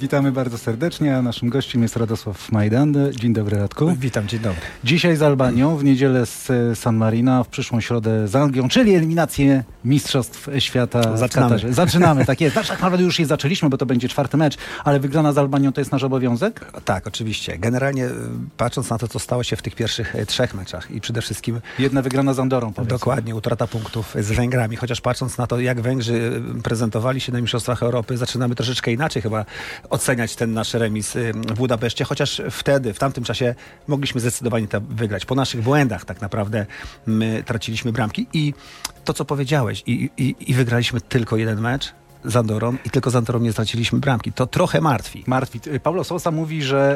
Witamy bardzo serdecznie, a naszym gościem jest Radosław Majdan. Dzień dobry, Radku. Witam, dzień dobry. Dzisiaj z Albanią, w niedzielę z San Marino, w przyszłą środę z Anglią, czyli eliminację Mistrzostw Świata w Katarze. Zaczynamy, tak jest. Tak naprawdę już je zaczęliśmy, bo to będzie 4. mecz, ale wygrana z Albanią to jest nasz obowiązek? Tak, oczywiście. Generalnie patrząc na to, co stało się w tych pierwszych 3 meczach i przede wszystkim... Jedna wygrana z Andorą, powiedzmy. Dokładnie, utrata punktów z Węgrami. Chociaż patrząc na to, jak Węgrzy prezentowali się na Mistrzostwach Europy, zaczynamy troszeczkę inaczej chyba oceniać ten nasz remis w Budapeszcie, chociaż wtedy, w tamtym czasie mogliśmy zdecydowanie to wygrać. Po naszych błędach tak naprawdę my traciliśmy bramki i to, co powiedziałeś, i wygraliśmy tylko jeden mecz z Andorą i tylko z Andorą nie straciliśmy bramki. To trochę martwi. Paulo Sousa mówi, że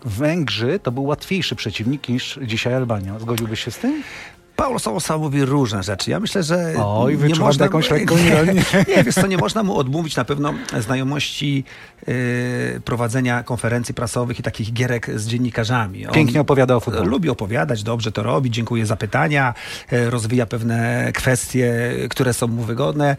Węgrzy to był łatwiejszy przeciwnik niż dzisiaj Albania. Zgodziłbyś się z tym? Paulo Sousa mówi różne rzeczy. Ja myślę, że nie można jakąś lekką ironię. Nie, wiesz co, nie można mu odmówić na pewno znajomości prowadzenia konferencji prasowych i takich gierek z dziennikarzami. Pięknie opowiada o futbolu. Lubi opowiadać, dobrze to robi, dziękuję za pytania, rozwija pewne kwestie, które są mu wygodne.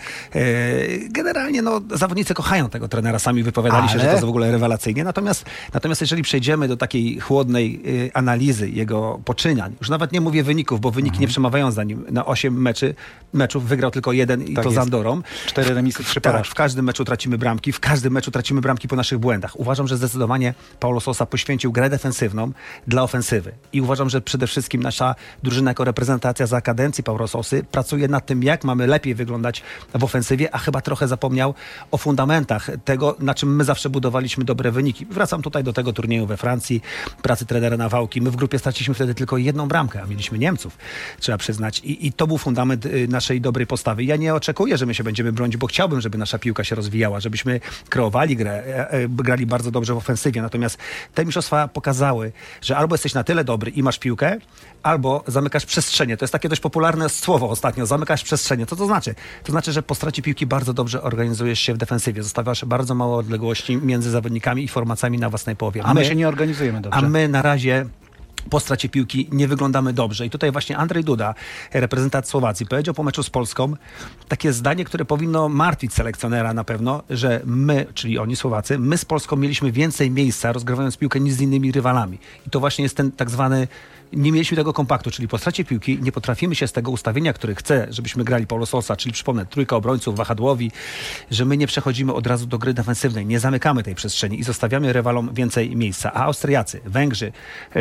Generalnie zawodnicy kochają tego trenera, sami wypowiadali się, że to jest w ogóle rewelacyjnie. Natomiast jeżeli przejdziemy do takiej chłodnej analizy jego poczynań, już nawet nie mówię wyników, bo wyniki nie przemawiają za nim. Na 8 meczów wygrał tylko 1 i tak to z Andorą. 4 remisy, 3 porażki. W każdym meczu tracimy bramki, w każdym meczu tracimy bramki po naszych błędach. Uważam, że zdecydowanie Paulo Sousa poświęcił grę defensywną dla ofensywy. I uważam, że przede wszystkim nasza drużyna jako reprezentacja za kadencji Paulo Sousy pracuje nad tym, jak mamy lepiej wyglądać w ofensywie, a chyba trochę zapomniał o fundamentach tego, na czym my zawsze budowaliśmy dobre wyniki. Wracam tutaj do tego turnieju we Francji, pracy trenera Nawałki. My w grupie straciliśmy wtedy tylko 1 bramkę, a mieliśmy Niemców. Trzeba przyznać. I to był fundament naszej dobrej postawy. Ja nie oczekuję, że my się będziemy bronić, bo chciałbym, żeby nasza piłka się rozwijała, żebyśmy kreowali grę, grali bardzo dobrze w ofensywie. Natomiast te mistrzostwa pokazały, że albo jesteś na tyle dobry i masz piłkę, albo zamykasz przestrzenie. To jest takie dość popularne słowo ostatnio. Zamykasz przestrzenie. Co to znaczy? To znaczy, że po stracie piłki bardzo dobrze organizujesz się w defensywie. Zostawiasz bardzo mało odległości między zawodnikami i formacjami na własnej połowie. A my się nie organizujemy dobrze. A my na razie po stracie piłki nie wyglądamy dobrze. I tutaj właśnie Andrzej Duda, reprezentant Słowacji, powiedział po meczu z Polską takie zdanie, które powinno martwić selekcjonera na pewno, że my, czyli oni Słowacy, my z Polską mieliśmy więcej miejsca rozgrywając piłkę niż z innymi rywalami. I to właśnie jest ten tak zwany nie mieliśmy tego kompaktu, czyli po stracie piłki nie potrafimy się z tego ustawienia, które chce, żebyśmy grali Paulo Sousa, czyli przypomnę, 3 obrońców, wahadłowi, że my nie przechodzimy od razu do gry defensywnej, nie zamykamy tej przestrzeni i zostawiamy rywalom więcej miejsca. A Austriacy, Węgrzy,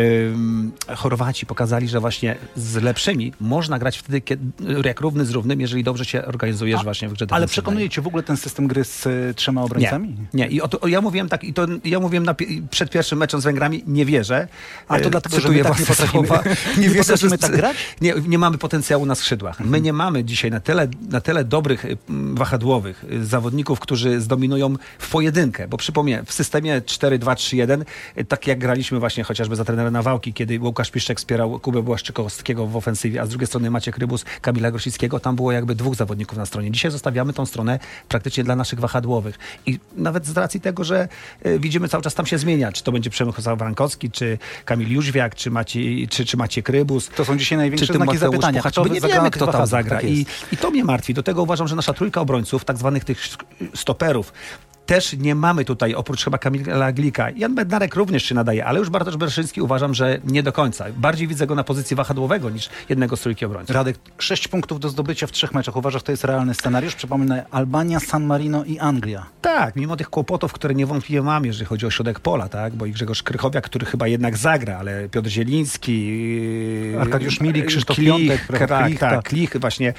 Chorwaci pokazali, że właśnie z lepszymi można grać wtedy, jak równy z równym, jeżeli dobrze się organizujesz właśnie w grze defensywnej. Ale przekonuje cię w ogóle ten system gry z 3 obrońcami? Nie. Ja mówiłem tak, ja mówiłem przed pierwszym meczem z Węgrami, nie wierzę. A to dlatego, że my tak nie potrafimy. Nie potrafimy tak grać? Nie mamy potencjału na skrzydłach. My nie mamy dzisiaj na tyle dobrych wahadłowych zawodników, którzy zdominują w pojedynkę, bo przypomnę, w systemie 4-2-3-1, tak jak graliśmy właśnie chociażby za trenera Nawałki, kiedy Łukasz Piszczek wspierał Kubę Błaszczykowskiego w ofensywie, a z drugiej strony Maciek Rybus, Kamila Grosickiego, tam było jakby 2 zawodników na stronie. Dzisiaj zostawiamy tą stronę praktycznie dla naszych wahadłowych. I nawet z racji tego, że widzimy cały czas tam się zmienia, czy to będzie Przemysław Wrankowski, czy Kamil Jóźwiak, czy Maciek Rybus. To są dzisiaj największe znaki zapytania. My nie wiemy, kto tam zagra. I to mnie martwi. Do tego uważam, że nasza trójka obrońców, tak zwanych tych stoperów, też nie mamy tutaj, oprócz chyba Kamila Glika. Jan Bednarek również się nadaje, ale już Bartosz Bereszyński uważam, że nie do końca. Bardziej widzę go na pozycji wahadłowego niż jednego z trójki obrońców. Radek, 6 punktów do zdobycia w 3 meczach. Uważasz, to jest realny scenariusz? Przypomnę, Albania, San Marino i Anglia. Tak, mimo tych kłopotów, które niewątpliwie mam, jeżeli chodzi o środek pola, tak, bo i Grzegorz Krychowiak, który chyba jednak zagra, ale Piotr Zieliński, Arkadiusz Milik, Krzysztof Piątek, Klich właśnie,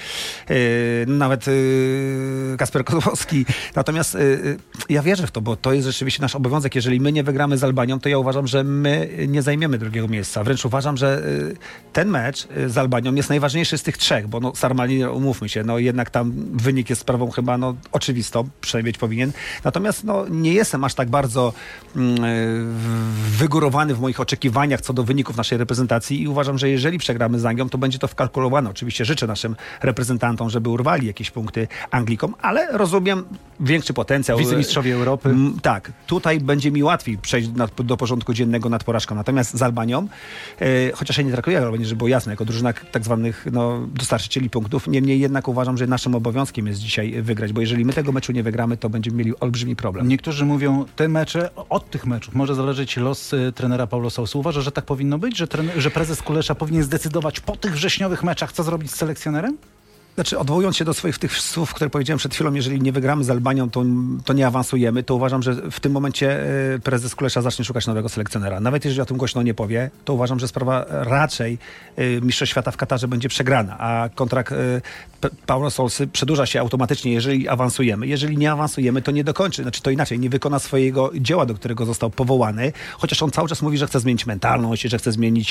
nawet Kasper Kozłowski. Natomiast ja wierzę w to, bo to jest rzeczywiście nasz obowiązek. Jeżeli my nie wygramy z Albanią, to ja uważam, że my nie zajmiemy 2. miejsca. Wręcz uważam, że ten mecz z Albanią jest najważniejszy z tych 3, bo San Marino, umówmy się, jednak tam wynik jest sprawą chyba oczywistą, przynajmniej być powinien. Natomiast nie jestem aż tak bardzo wygórowany w moich oczekiwaniach co do wyników naszej reprezentacji i uważam, że jeżeli przegramy z Anglią, to będzie to wkalkulowane. Oczywiście życzę naszym reprezentantom, żeby urwali jakieś punkty Anglikom, ale rozumiem większy potencjał mistrzowie Europy. Tak, tutaj będzie mi łatwiej przejść do porządku dziennego nad porażką. Natomiast z Albanią, chociaż ja nie traktuję Albanii, żeby było jasne, jako drużyna tak zwanych dostarczycieli punktów, niemniej jednak uważam, że naszym obowiązkiem jest dzisiaj wygrać, bo jeżeli my tego meczu nie wygramy, to będziemy mieli olbrzymi problem. Niektórzy mówią, te mecze, od tych meczów może zależeć los trenera Paulo Sousy. Uważa, że tak powinno być, że prezes Kulesza powinien zdecydować po tych wrześniowych meczach, co zrobić z selekcjonerem? Znaczy, odwołując się do swoich tych słów, które powiedziałem przed chwilą, jeżeli nie wygramy z Albanią, to nie awansujemy, to uważam, że w tym momencie prezes Kulesza zacznie szukać nowego selekcjonera. Nawet jeżeli o tym głośno nie powie, to uważam, że sprawa raczej Mistrzostw Świata w Katarze będzie przegrana, a kontrakt Paulo Sousy przedłuża się automatycznie, jeżeli awansujemy. Jeżeli nie awansujemy, to nie dokończy, znaczy to inaczej, nie wykona swojego dzieła, do którego został powołany, chociaż on cały czas mówi, że chce zmienić mentalność, że chce zmienić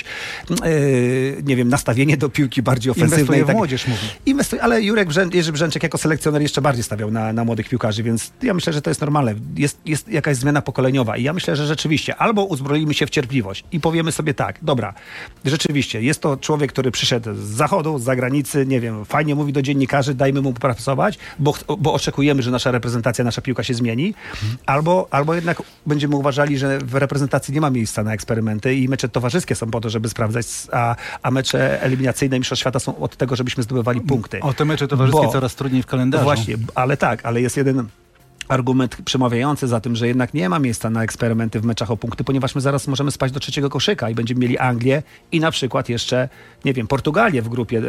nie wiem, nastawienie do piłki bardziej ofensywnej. Inwestuje w młodzież, mówi. Ale Jerzy Brzęczek jako selekcjoner jeszcze bardziej stawiał na młodych piłkarzy, więc ja myślę, że to jest normalne. Jest jakaś zmiana pokoleniowa i ja myślę, że rzeczywiście albo uzbroimy się w cierpliwość i powiemy sobie tak, dobra, rzeczywiście, jest to człowiek, który przyszedł z zachodu, z zagranicy, nie wiem, fajnie mówi do dziennikarzy, dajmy mu pracować, bo oczekujemy, że nasza reprezentacja, nasza piłka się zmieni, albo jednak będziemy uważali, że w reprezentacji nie ma miejsca na eksperymenty i mecze towarzyskie są po to, żeby sprawdzać, a mecze eliminacyjne Mistrzostw Świata są od tego, żebyśmy zdobywali punkty. O te mecze towarzyskie coraz trudniej w kalendarzu. Właśnie, ale jest jeden argument przemawiający za tym, że jednak nie ma miejsca na eksperymenty w meczach o punkty, ponieważ my zaraz możemy spaść do trzeciego koszyka i będziemy mieli Anglię i na przykład jeszcze, nie wiem, Portugalię w grupie,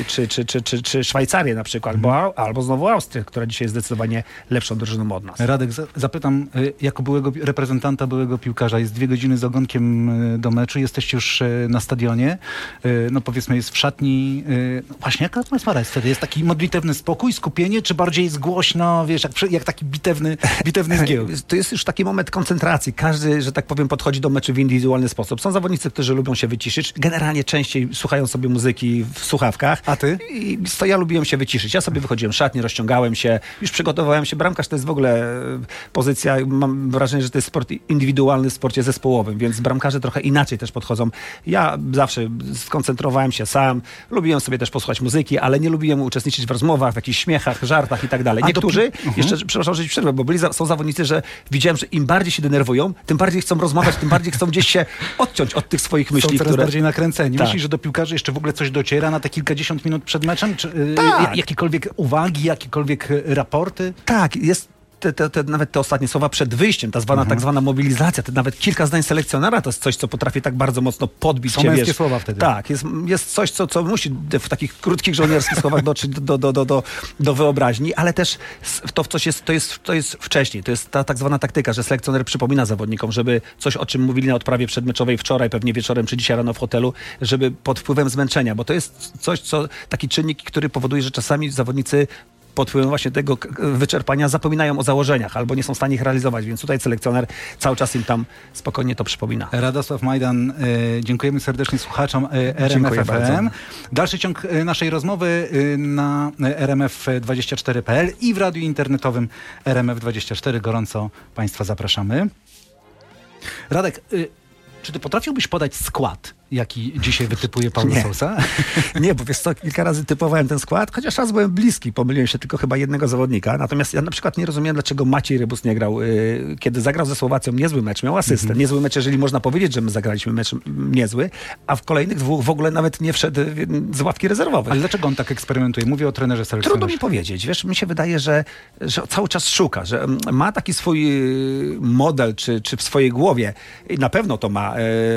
czy Szwajcarię na przykład, albo znowu Austrię, która dzisiaj jest zdecydowanie lepszą drużyną od nas. Radek, zapytam, jako byłego reprezentanta, byłego piłkarza, jest 2 godziny z ogonkiem do meczu, jesteście już na stadionie, no powiedzmy jest w szatni, właśnie jaka atmosfera jest wtedy? Jest taki modlitewny spokój, skupienie, czy bardziej jest głośno, wiesz, jak taki bitewny zgiełk? To jest już taki moment koncentracji. Każdy, że tak powiem, podchodzi do meczu w indywidualny sposób. Są zawodnicy, którzy lubią się wyciszyć. Generalnie częściej słuchają sobie muzyki w słuchawkach. A ty? I ja lubiłem się wyciszyć. Ja sobie wychodziłem szatni, rozciągałem się, już przygotowałem się. Bramkarz to jest w ogóle pozycja, mam wrażenie, że to jest sport indywidualny w sporcie zespołowym, więc bramkarze trochę inaczej też podchodzą. Ja zawsze skoncentrowałem się sam. Lubiłem sobie też posłuchać muzyki, ale nie lubiłem uczestniczyć w rozmowach, w jakichś śmiechach, żartach i tak dalej. Niektórzy, jeszcze, przepraszam, że przerwę, bo są zawodnicy, że widziałem, że im bardziej się denerwują, tym bardziej chcą rozmawiać, tym bardziej chcą gdzieś się odciąć od tych swoich myśli, są coraz bardziej nakręceni. Tak. Myślisz, że do piłkarzy jeszcze w ogóle coś dociera na te kilkadziesiąt minut przed meczem? Czy tak. Jakiekolwiek uwagi, jakiekolwiek raporty? Tak, jest nawet te ostatnie słowa przed wyjściem, tak zwana mobilizacja, nawet kilka zdań selekcjonera to jest coś, co potrafi tak bardzo mocno podbić cię. Są męskie słowa wtedy. Tak, jest coś, co musi w takich krótkich żołnierskich słowach dotrzeć do wyobraźni, ale też to jest wcześniej. To jest ta tak zwana taktyka, że selekcjoner przypomina zawodnikom, żeby coś, o czym mówili na odprawie przedmeczowej wczoraj, pewnie wieczorem czy dzisiaj rano w hotelu, żeby pod wpływem zmęczenia, bo to jest coś, taki czynnik, który powoduje, że czasami zawodnicy pod wpływem właśnie tego wyczerpania zapominają o założeniach albo nie są w stanie ich realizować, więc tutaj selekcjoner cały czas im tam spokojnie to przypomina. Radosław Majdan, dziękujemy serdecznie słuchaczom RMF FM. Dalszy ciąg naszej rozmowy na rmf24.pl i w radiu internetowym RMF24. Gorąco Państwa zapraszamy. Radek, czy ty potrafiłbyś podać skład, jaki dzisiaj wytypuje Paulo Sousa? Nie, bo wiesz co, kilka razy typowałem ten skład, chociaż raz byłem bliski, pomyliłem się tylko chyba jednego zawodnika. Natomiast ja na przykład nie rozumiem, dlaczego Maciej Rybus nie grał. Kiedy zagrał ze Słowacją niezły mecz, miał asystę. Niezły mecz, jeżeli można powiedzieć, że my zagraliśmy mecz niezły, a w kolejnych 2 w ogóle nawet nie wszedł z ławki rezerwowej. Ale dlaczego on tak eksperymentuje? Mówię o trenerze selekcjonerze. Trudno mi powiedzieć. Wiesz, mi się wydaje, że cały czas szuka, że ma taki swój model, czy w swojej głowie. I na pewno to ma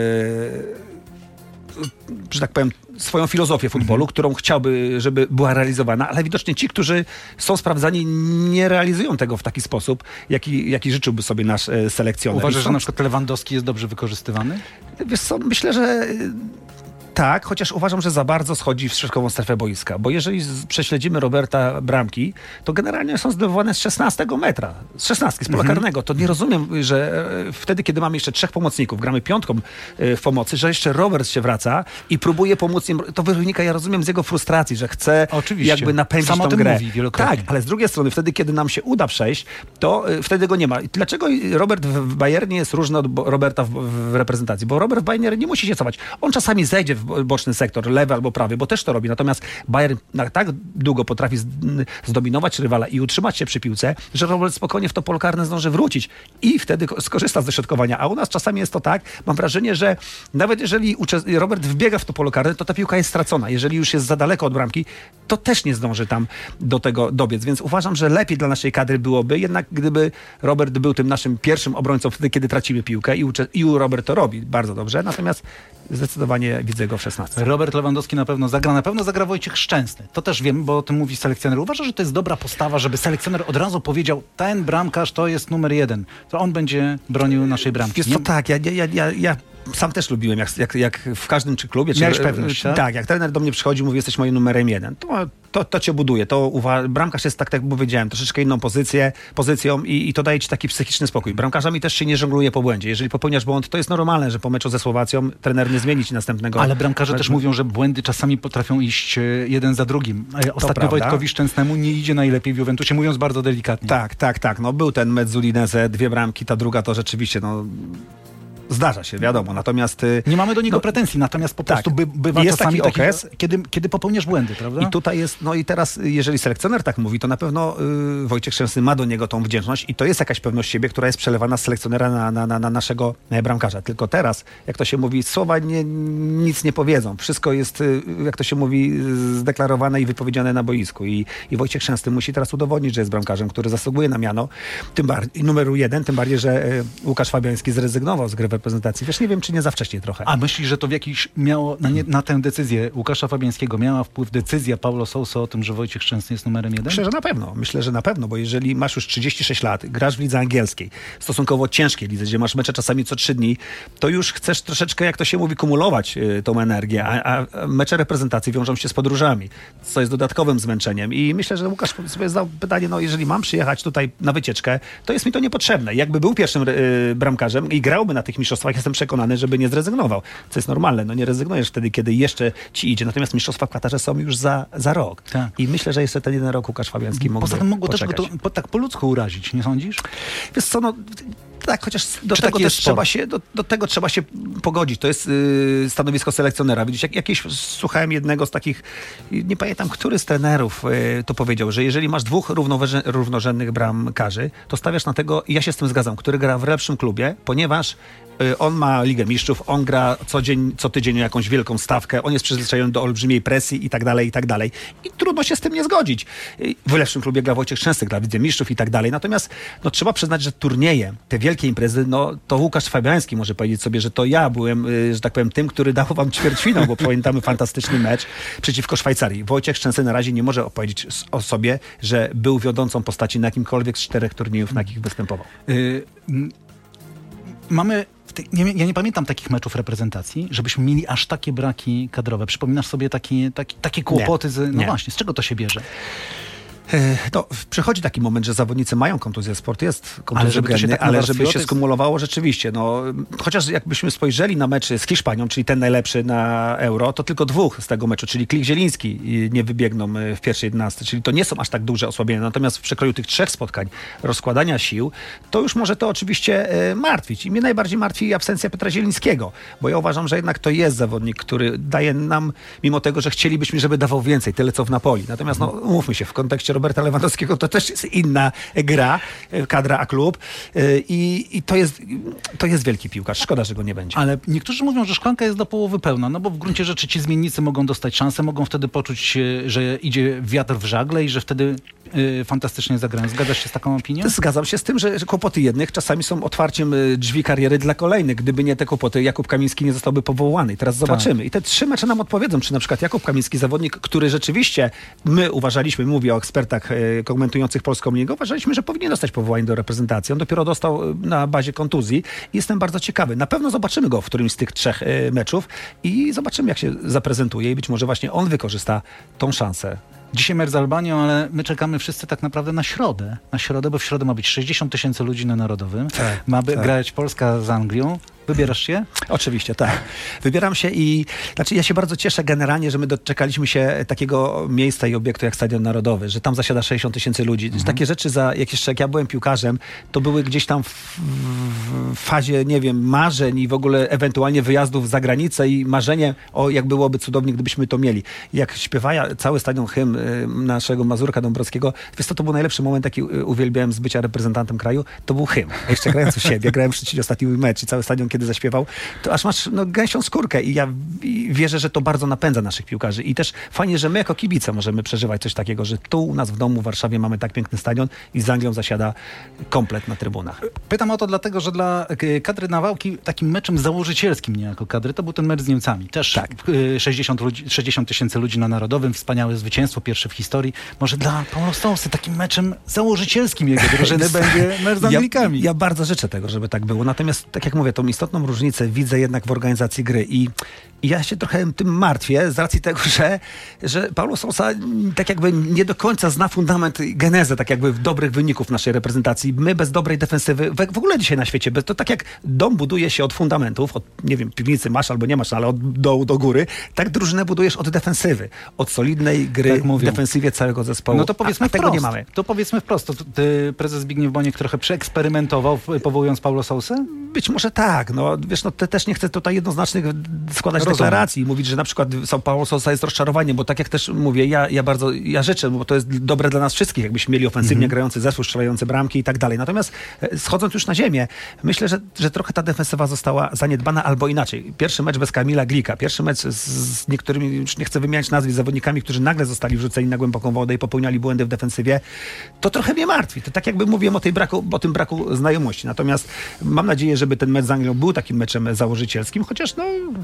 że tak powiem, swoją filozofię futbolu, którą chciałby, żeby była realizowana, ale widocznie ci, którzy są sprawdzani, nie realizują tego w taki sposób, jaki życzyłby sobie nasz selekcjoner. Uważasz, że na przykład Lewandowski jest dobrze wykorzystywany? Wiesz co, myślę, że tak, chociaż uważam, że za bardzo schodzi w środkową strefę boiska, bo jeżeli prześledzimy Roberta bramki, to generalnie są zdobywane z 16 metra, z pola karnego. To nie rozumiem, że wtedy, kiedy mamy jeszcze 3 pomocników, gramy 5 w pomocy, że jeszcze Robert się wraca i próbuje pomóc im. To wynika, ja rozumiem, z jego frustracji, że chce jakby napędzić tą grę. Mówi wielokrotnie. Tak, ale z drugiej strony, wtedy, kiedy nam się uda przejść, to wtedy go nie ma. I dlaczego Robert w Bayernie jest różny od Roberta w reprezentacji? Bo Robert w Bayernie nie musi się cofać. On czasami zejdzie w boczny sektor, lewy albo prawy, bo też to robi. Natomiast Bayern tak długo potrafi zdominować rywala i utrzymać się przy piłce, że Robert spokojnie w to pole karne zdąży wrócić i wtedy skorzysta z dośrodkowania. A u nas czasami jest to tak, mam wrażenie, że nawet jeżeli Robert wbiega w to pole karne, to ta piłka jest stracona. Jeżeli już jest za daleko od bramki, to też nie zdąży tam do tego dobiec. Więc uważam, że lepiej dla naszej kadry byłoby jednak, gdyby Robert był tym naszym pierwszym obrońcą wtedy, kiedy tracimy piłkę i Robert to robi bardzo dobrze. Natomiast zdecydowanie widzę go w 16. Robert Lewandowski na pewno zagra Wojciech Szczęsny. To też wiem, bo o tym mówi selekcjoner. Uważa, że to jest dobra postawa, żeby selekcjoner od razu powiedział, ten bramkarz to jest numer 1. To on będzie bronił naszej bramki. Jest to tak, ja sam też lubiłem, jak w każdym klubie. Miałeś pewność, tak? Tak, jak trener do mnie przychodzi, mówi, jesteś moim numerem 1. To cię buduje. Bramkarz jest tak jak powiedziałem, troszeczkę inną pozycją i to daje ci taki psychiczny spokój. Bramkarzami też się nie żongluje po błędzie. Jeżeli popełniasz błąd, to jest normalne, że po meczu ze Słowacją trener nie zmieni ci następnego. Ale bramkarze też mówią, że błędy czasami potrafią iść jeden za drugim. Ostatnio Wojtkowi Szczęsnemu nie idzie najlepiej w Juventusie, mówiąc bardzo delikatnie. Tak. No był ten mecz z Udinese, 2 bramki, ta druga to rzeczywiście, zdarza się, wiadomo. Natomiast nie mamy do niego pretensji, natomiast po prostu bywa jest czasami taki okres, kiedy popełniasz błędy, prawda? I tutaj jest, i teraz, jeżeli selekcjoner tak mówi, to na pewno Wojciech Szczęsny ma do niego tą wdzięczność i to jest jakaś pewność siebie, która jest przelewana z selekcjonera na naszego bramkarza. Tylko teraz, jak to się mówi, słowa nic nie powiedzą. Wszystko jest, jak to się mówi, zdeklarowane i wypowiedziane na boisku. I Wojciech Szczęsny musi teraz udowodnić, że jest bramkarzem, który zasługuje na miano, tym bardziej numeru 1, tym bardziej, że Łukasz Fabiański zrezygnował z gry w reprezentacji. Wiesz, nie wiem, czy nie za wcześnie trochę. A myślisz, że to w jakiś miało na tę decyzję Łukasza Fabiańskiego miała wpływ decyzja Paulo Sousa o tym, że Wojciech Szczęsny jest numerem 1? Myślę, że na pewno, bo jeżeli masz już 36 lat, grasz w lidze angielskiej, stosunkowo ciężkiej lidze, gdzie masz mecze czasami co 3 dni, to już chcesz troszeczkę, jak to się mówi, kumulować tą energię, a mecze reprezentacji wiążą się z podróżami, co jest dodatkowym zmęczeniem. I myślę, że Łukasz sobie zadał pytanie, jeżeli mam przyjechać tutaj na wycieczkę, to jest mi to niepotrzebne. Jakby był pierwszym bramkarzem i grałby na tych mistrzostwach, jestem przekonany, żeby nie zrezygnował. Co jest normalne, nie rezygnujesz wtedy, kiedy jeszcze ci idzie. Natomiast mistrzostwa w Katarze są już za rok. Tak. I myślę, że jeszcze ten 1 rok Łukasz Fabiański mógłby poza tym mogło poczekać. też go to tak po ludzku urazić, nie sądzisz? Wiesz co, tak, chociaż do tego trzeba się pogodzić. To jest stanowisko selekcjonera. Widzisz, jakieś słuchałem jednego z takich, nie pamiętam, który z trenerów to powiedział, że jeżeli masz 2 równorzędnych bramkarzy, to stawiasz na tego, i ja się z tym zgadzam, który gra w lepszym klubie, ponieważ on ma Ligę Mistrzów, on gra co tydzień jakąś wielką stawkę, on jest przyzwyczajony do olbrzymiej presji i tak dalej, i tak dalej. I trudno się z tym nie zgodzić. W lepszym klubie gra Wojciech Szczęsny, gra w Lidze Mistrzów i tak dalej. Natomiast trzeba przyznać, że turnieje, te wielkie imprezy, to Łukasz Fabiański może powiedzieć sobie, że to ja byłem, że tak powiem, tym, który dał wam ćwierćfinał, bo pamiętamy fantastyczny mecz przeciwko Szwajcarii. Wojciech Szczęsny na razie nie może opowiedzieć o sobie, że był wiodącą postaci na jakimkolwiek z 4 turniejów, na jakich występował. Ja nie pamiętam takich meczów reprezentacji, żebyśmy mieli aż takie braki kadrowe. Przypominasz sobie takie kłopoty? Właśnie, z czego to się bierze? Przychodzi taki moment, że zawodnicy mają kontuzję, sport jest kontuzjogenny, ale żeby się skumulowało rzeczywiście. Chociaż jakbyśmy spojrzeli na mecz z Hiszpanią, czyli ten najlepszy na Euro, to tylko 2 z tego meczu, czyli Klich-Zieliński nie wybiegną w pierwszej 11, czyli to nie są aż tak duże osłabienia. Natomiast w przekroju tych 3 spotkań, rozkładania sił, to już może to oczywiście martwić. I mnie najbardziej martwi absencja Piotra Zielińskiego, bo ja uważam, że jednak to jest zawodnik, który daje nam, mimo tego, że chcielibyśmy, żeby dawał więcej, tyle co w Napoli. Natomiast umówmy się, w kontekście Roberta Lewandowskiego to też jest inna gra, kadra a klub i to jest wielki piłkarz. Szkoda, że go nie będzie. Ale niektórzy mówią, że szklanka jest do połowy pełna, bo w gruncie rzeczy ci zmiennicy mogą dostać szansę, mogą wtedy poczuć, że idzie wiatr w żagle i że wtedy fantastycznie zagrają. Zgadzasz się z taką opinią? Zgadzam się z tym, że kłopoty jednych czasami są otwarciem drzwi kariery dla kolejnych. Gdyby nie te kłopoty, Jakub Kamiński nie zostałby powołany. I teraz zobaczymy. Tak. I te 3 mecze nam odpowiedzą, czy na przykład Jakub Kamiński, zawodnik, który rzeczywiście my uważaliśmy, mówię o ekspertach komentujących polską ligę, uważaliśmy, że powinien dostać powołanie do reprezentacji. On dopiero dostał na bazie kontuzji i jestem bardzo ciekawy. Na pewno zobaczymy go w którymś z tych 3 meczów i zobaczymy, jak się zaprezentuje i być może właśnie on wykorzysta tą szansę. Dzisiaj mecz z Albanią, ale my czekamy wszyscy tak naprawdę na środę, bo w środę ma być 60 000 ludzi na Narodowym. Ma grać Polska z Anglią. Wybierasz się? Oczywiście, tak. Wybieram się i ja się bardzo cieszę generalnie, że my doczekaliśmy się takiego miejsca i obiektu jak Stadion Narodowy, że tam zasiada 60 000 ludzi. Takie rzeczy, jak ja byłem piłkarzem, to były gdzieś tam w fazie, nie wiem, marzeń i w ogóle ewentualnie wyjazdów za granicę i marzenie jak byłoby cudownie, gdybyśmy to mieli. Jak śpiewa cały stadion hymn naszego Mazurka Dąbrowskiego, wiesz co, to był najlepszy moment, jaki uwielbiałem z bycia reprezentantem kraju, to był hymn. Jeszcze grając u siebie, grałem w Szczecinie ostatni mój mecz i cały stadion, kiedy zaśpiewał, to aż masz gęsią skórkę i ja wierzę, że to bardzo napędza naszych piłkarzy i też fajnie, że my jako kibice możemy przeżywać coś takiego, że tu u nas w domu w Warszawie mamy tak piękny stadion i z Anglią zasiada komplet na trybunach. Pytam o to dlatego, że dla kadry Nawałki takim meczem założycielskim niejako kadry to był ten mecz z Niemcami. Też tak. 60 000 ludzi na Narodowym, wspaniałe zwycięstwo, pierwsze w historii. Może dla Paulo Sousy takim meczem założycielskim jego drużyny będzie mecz z Anglikami. Ja bardzo życzę tego, żeby tak było. Natomiast, tak jak mówię, tą istotną różnicę widzę jednak w organizacji gry i ja się trochę tym martwię z racji tego, że Paulo Sousa tak jakby nie do końca zna fundament, genezę tak jakby dobrych wyników naszej reprezentacji. My bez dobrej defensywy, w ogóle dzisiaj na świecie, to tak jak dom buduje się od fundamentów, od, nie wiem, piwnicy masz albo nie masz, ale od dołu do góry, tak drużynę budujesz od defensywy, od solidnej gry tak w defensywie całego zespołu. No to powiedzmy wprost, tego nie mamy. To powiedzmy wprost, to prezes Zbigniew Boniek trochę przeeksperymentował, powołując Paulo Sousę? Być może tak, no wiesz, no też nie chcę tutaj jednoznacznych składać deklaracji i mówić, że na przykład Paulo Sousa jest rozczarowaniem, bo tak jak też mówię, ja życzę, bo to jest dobre dla nas wszystkich, jakbyśmy mieli ofensywnie grający zespół, strzelający bramki i tak dalej. Natomiast schodząc już na ziemię, myślę, że trochę ta defensywa została zaniedbana albo inaczej. Pierwszy mecz bez Kamila Glika, pierwszy mecz z niektórymi, już nie chcę wymieniać nazwisk, zawodnikami, którzy nagle zostali wrzuceni na głęboką wodę i popełniali błędy w defensywie, to trochę mnie martwi. To tak jakby mówiłem o tym braku znajomości. Natomiast mam nadzieję, żeby ten mecz z Anglią był takim meczem założycielskim, chociaż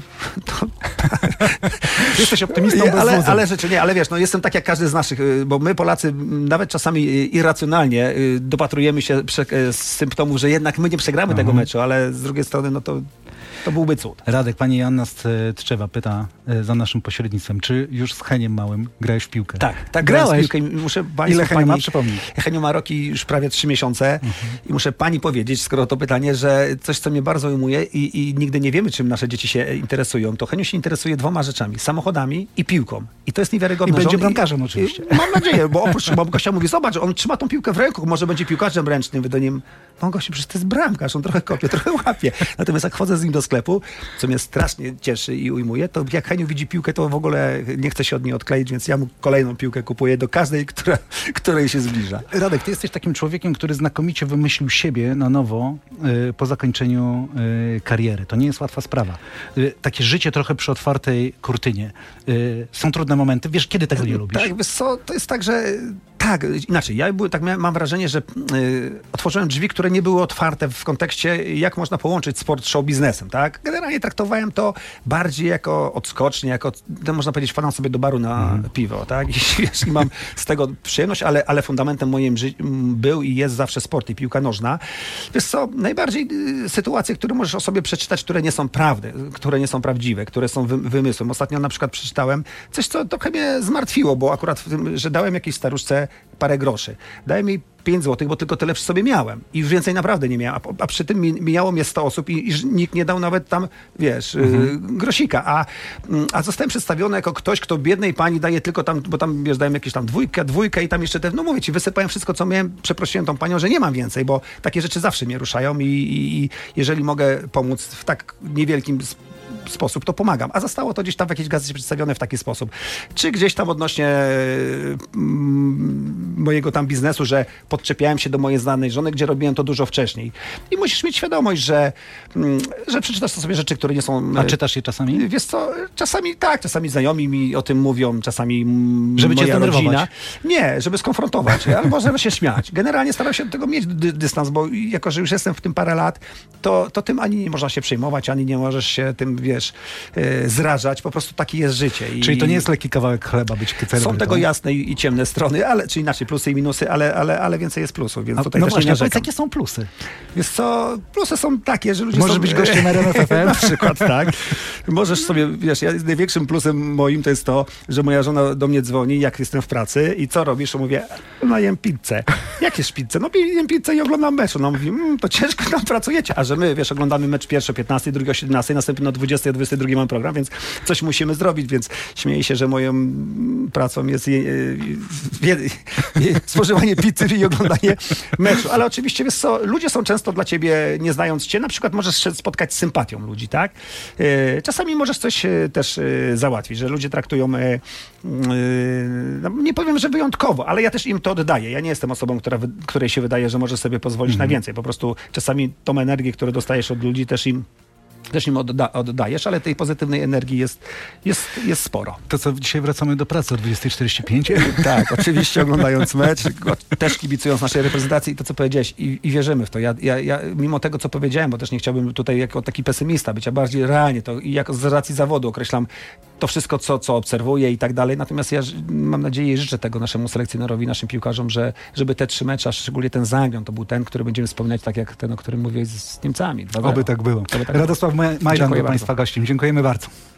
jesteś optymistą ale rzeczy nie, ale wiesz, no jestem tak jak każdy z naszych, bo my Polacy nawet czasami irracjonalnie dopatrujemy się symptomów, że jednak my nie przegramy tego meczu, ale z drugiej strony no to byłby cud. Radek, pani Joanna z Tczewa pyta za naszym pośrednictwem, czy już z Heniem Małym grałeś w piłkę? Tak, grałem w piłkę. Ile Henio ma? Przypomnij. Henio ma roki już prawie 3 miesiące i muszę pani powiedzieć, skoro to pytanie, że coś, co mnie bardzo ujmuje i nigdy nie wiemy, czym nasze dzieci się interesują, to Henio się interesuje 2 rzeczami, samochodami i piłką. I to jest niewiarygodne. I będzie bramkarzem oczywiście. Mam nadzieję, bo oprócz, bo Gosia mówi, zobacz, on trzyma tą piłkę w ręku, może będzie piłkarzem ręcznym, do nim, no Gosiu, przecież to jest bramkarz, on trochę kopie, trochę łapie. Natomiast jak chodzę z nim do sklepu, co mnie strasznie cieszy i ujmuje, to jak Heniu widzi piłkę, to w ogóle nie chce się od niej odkleić, więc ja mu kolejną piłkę kupuję do każdej, której się zbliża. Radek, ty jesteś takim człowiekiem, który znakomicie wymyślił siebie na nowo po zakończeniu kariery. To nie jest łatwa sprawa. Takie życie trochę przy otwartej kurtynie. Są trudne momenty. Wiesz, kiedy tego nie lubisz? Tak, wiesz co, to jest tak, że tak, inaczej. Mam wrażenie, że otworzyłem drzwi, które nie były otwarte w kontekście, jak można połączyć sport z show biznesem, tak? Generalnie traktowałem to bardziej jako odskocznie, jako, można powiedzieć, wpadam sobie do baru na piwo, tak? Jeśli mam z tego przyjemność, ale fundamentem moim był i jest zawsze sport i piłka nożna. Wiesz co, najbardziej sytuacje, które możesz o sobie przeczytać, które nie są prawdy, które nie są prawdziwe, które są wymysłem. Ostatnio na przykład przeczytałem coś, co trochę mnie zmartwiło, bo akurat w tym, że dałem jakiejś staruszce parę groszy. Dałem jej 5 złotych, bo tylko tyle przy sobie miałem. I już więcej naprawdę nie miałem. A przy tym mijało mnie 100 osób i nikt nie dał nawet tam, wiesz, grosika. A zostałem przedstawiony jako ktoś, kto biednej pani daje tylko tam, bo tam, wiesz, dałem jakieś tam dwójkę i tam jeszcze no mówię ci, wysypałem wszystko, co miałem, przeprosiłem tą panią, że nie mam więcej, bo takie rzeczy zawsze mnie ruszają i jeżeli mogę pomóc w tak niewielkim sposób, to pomagam. A zostało to gdzieś tam w jakiejś gazecie przedstawione w taki sposób. Czy gdzieś tam odnośnie mojego tam biznesu, że podczepiałem się do mojej znanej żony, gdzie robiłem to dużo wcześniej. I musisz mieć świadomość, że przeczytasz sobie rzeczy, które nie są... A czytasz je czasami? Wiesz co, czasami tak, czasami znajomi mi o tym mówią, czasami żeby cię zdenerwować. Rodzina. Nie, żeby skonfrontować, albo żeby się śmiać. Generalnie staram się do tego mieć dystans, bo jako, że już jestem w tym parę lat, to tym ani nie można się przejmować, ani nie możesz się tym, wiesz, wiesz, zrażać. Po prostu takie jest życie. Czyli to nie jest lekki kawałek chleba być celebrytą? Są tego jasne i ciemne strony, czy inaczej, plusy i minusy, ale więcej jest plusów, więc tutaj też właśnie, nie narzekam. jakie są plusy? Wiesz co, plusy są takie, że ludzie Możesz być gościem RMF FM? Na przykład, tak. Możesz sobie, wiesz, największym plusem moim to jest to, że moja żona do mnie dzwoni, jak jestem w pracy i co robisz? Mówię, no jem pizzę. Jakież pizzę? No jem pizzę i oglądam mecz. Ona mówi, to ciężko tam pracujecie. A że my, wiesz, oglądamy mecz pierwszy o 15, drugi o 17, następnie o 20, o 22 mam program, więc coś musimy zrobić, więc śmieję się, że moją pracą jest spożywanie pizzy i oglądanie meczu. Ale oczywiście, wiesz co, ludzie są często dla ciebie, nie znając cię, na przykład możesz się spotkać z sympatią ludzi, tak? Czasami możesz coś też załatwić, że ludzie traktują, no nie powiem, że wyjątkowo, ale ja też im to oddaję. Ja nie jestem osobą, której się wydaje, że może sobie pozwolić na więcej. Po prostu czasami tą energię, którą dostajesz od ludzi, też im oddajesz, ale tej pozytywnej energii jest sporo. To co, dzisiaj wracamy do pracy o 20:45? Tak, oczywiście oglądając mecz, też kibicując naszej reprezentacji i to, co powiedziałeś, i wierzymy w to. Ja mimo tego, co powiedziałem, bo też nie chciałbym tutaj jako taki pesymista być, a bardziej realnie to i jako z racji zawodu określam to wszystko, co obserwuję i tak dalej. Natomiast ja mam nadzieję i życzę tego naszemu selekcjonerowi, naszym piłkarzom, żeby te 3 mecze, a szczególnie ten z Anglią, to był ten, który będziemy wspominać tak jak ten, o którym mówię z Niemcami. 2-0. Oby tak było. Radosław Majdan był Państwa gościem. Dziękujemy bardzo.